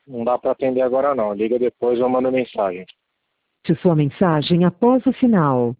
Não dá para atender agora não. Liga depois ou manda mensagem. De sua mensagem após o sinal.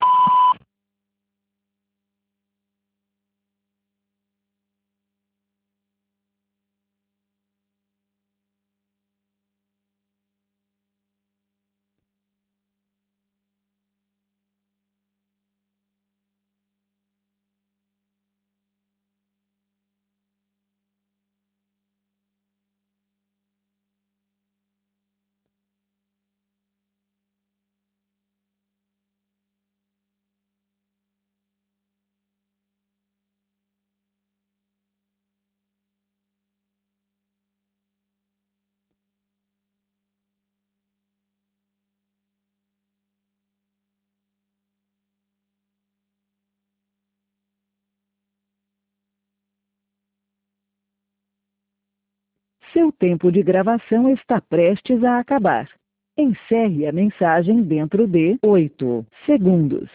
Seu tempo de gravação está prestes a acabar. Encerre a mensagem dentro de 8 segundos.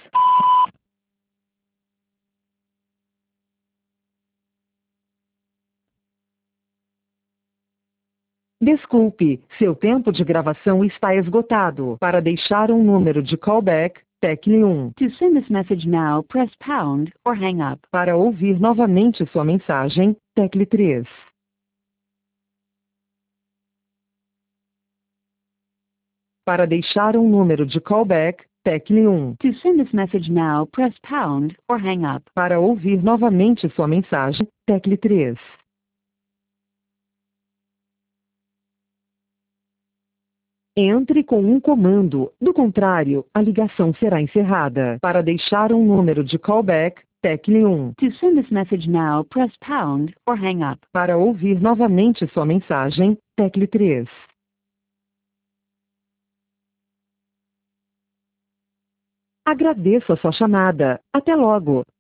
Desculpe, seu tempo de gravação está esgotado. Para deixar um número de callback, tecle 1. To send this message now, press pound or hang up. Para ouvir novamente sua mensagem, tecle 3. Para deixar um número de callback, tecle 1. To send this message now, press pound or hang up. Para ouvir novamente sua mensagem, tecle 3. Entre com um comando, do contrário, a ligação será encerrada. Para deixar um número de callback, tecle 1. To send this message now, press pound or hang up. Para ouvir novamente sua mensagem, tecle 3. Agradeço a sua chamada. Até logo.